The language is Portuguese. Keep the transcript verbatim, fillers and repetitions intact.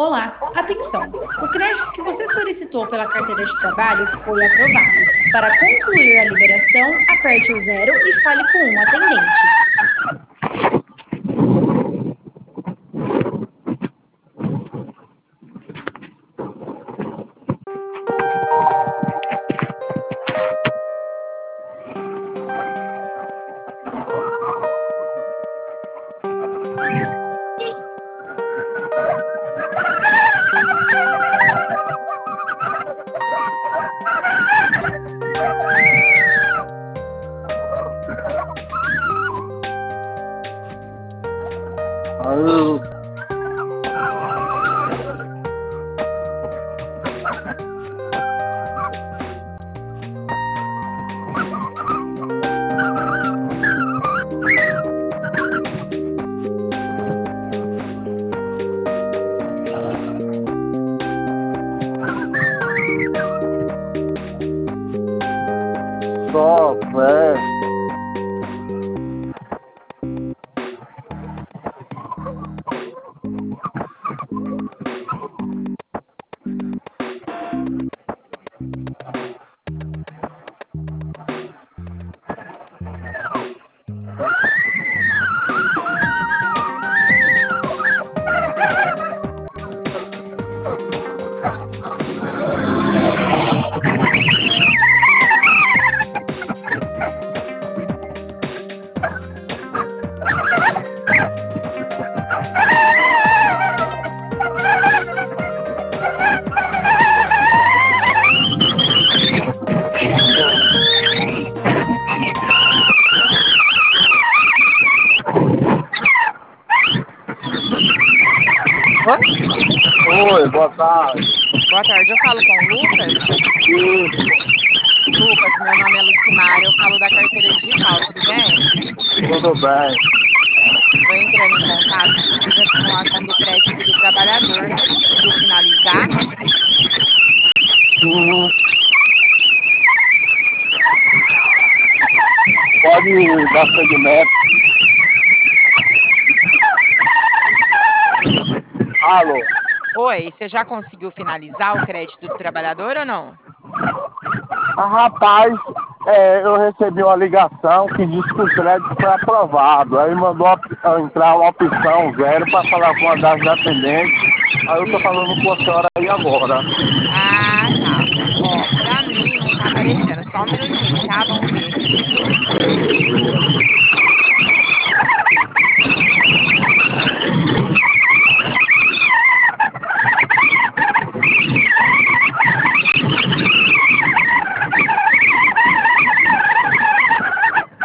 Olá, atenção! O crédito que você solicitou pela carteira de trabalho foi aprovado. Para concluir a liberação, aperte o zero e fale com um atendente. Alô. Só, é. Oi? Oi, boa tarde. Boa tarde, eu falo com o Lucas. Isso, Lucas, meu nome é Lucimária, eu falo da carteira digital, tudo bem? tudo bem. Estou entrando em contato porque fiz a simulação do crédito do trabalhador. Conseguiu finalizar? Uhum. Pode dar segmento. Alô. Oi, você já conseguiu finalizar o crédito do trabalhador ou não? Ah, rapaz, é, eu recebi uma ligação que disse que o crédito foi aprovado. Aí mandou op- entrar uma opção zero para falar com a das atendentes. Aí eu tô Sim. falando com a senhora aí agora. Ah, tá. Ó, pra mim não tá aparecendo. Só um minutinho, tá? Vamos ver aqui.